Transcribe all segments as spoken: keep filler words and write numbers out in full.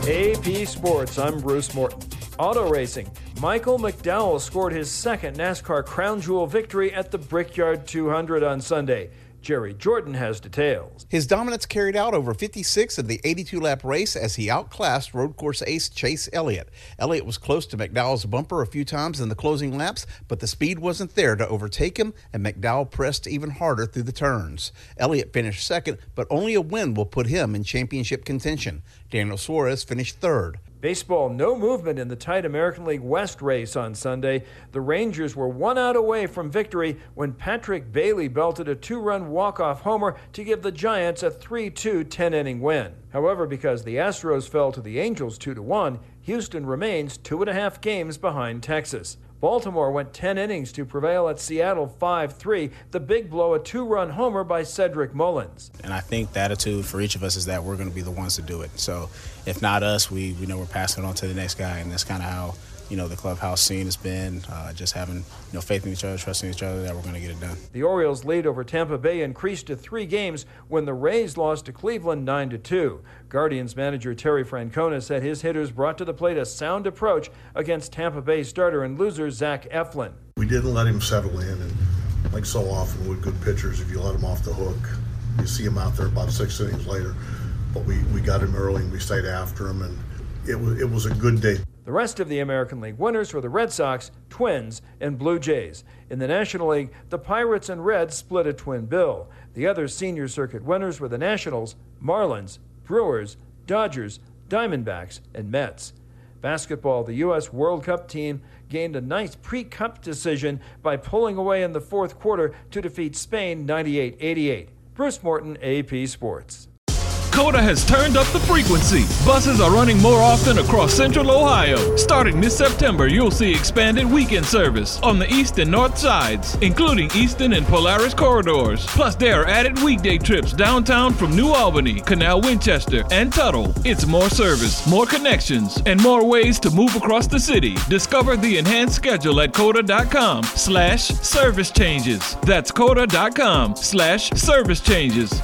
A P Sports, I'm Bruce Morton. Auto racing. Michael McDowell scored his second NASCAR Crown Jewel victory at the Brickyard two hundred on Sunday. Jerry Jordan has details. His dominance carried out over fifty-six of the eighty-two lap race as he outclassed road course ace Chase Elliott. Elliott was close to McDowell's bumper a few times in the closing laps, but the speed wasn't there to overtake him, and McDowell pressed even harder through the turns. Elliott finished second, but only a win will put him in championship contention. Daniel Suarez finished third. Baseball, no movement in the tight American League West race on Sunday. The Rangers were one out away from victory when Patrick Bailey belted a two-run walk-off homer to give the Giants a three two ten-inning win. However, because the Astros fell to the Angels two to one, Houston remains two and a half games behind Texas. Baltimore went ten innings to prevail at Seattle five three, the big blow a two-run homer by Cedric Mullins. And I think the attitude for each of us is that we're going to be the ones to do it. So if not us, we, we know we're passing it on to the next guy, and that's kind of how, you know, the clubhouse scene has been, uh, just having, you know, faith in each other, trusting each other that we're going to get it done. The Orioles' lead over Tampa Bay increased to three games when the Rays lost to Cleveland nine to two. Guardians manager Terry Francona said his hitters brought to the plate a sound approach against Tampa Bay starter and loser Zach Eflin. We didn't let him settle in, and like so often with good pitchers, if you let him off the hook, you see him out there about six innings later. But we, we got him early and we stayed after him, and it was, it was a good day. The rest of the American League winners were the Red Sox, Twins, and Blue Jays. In the National League, the Pirates and Reds split a twin bill. The other senior circuit winners were the Nationals, Marlins, Brewers, Dodgers, Diamondbacks, and Mets. Basketball, the U S World Cup team gained a nice pre-cup decision by pulling away in the fourth quarter to defeat Spain ninety-eight eighty-eight. Bruce Morton, A P Sports. COTA has turned up the frequency. Buses are running more often across Central Ohio. Starting this September, you'll see expanded weekend service on the east and north sides, including Eastern and Polaris corridors. Plus, there are added weekday trips downtown from New Albany, Canal Winchester, and Tuttle. It's more service, more connections, and more ways to move across the city. Discover the enhanced schedule at COTA.com slash service changes. That's COTA.com slash service changes.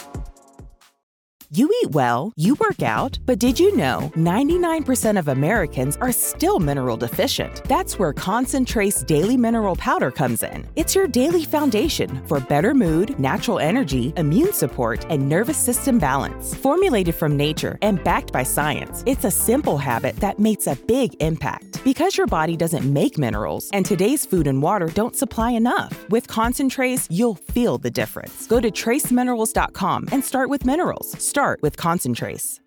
You eat well, you work out, but did you know ninety-nine percent of Americans are still mineral deficient? That's where Concentrace Daily Mineral Powder comes in. It's your daily foundation for better mood, natural energy, immune support, and nervous system balance. Formulated from nature and backed by science, it's a simple habit that makes a big impact. Because your body doesn't make minerals, and today's food and water don't supply enough. With Concentrace, you'll feel the difference. Go to trace minerals dot com and start with minerals. Start with Concentrace.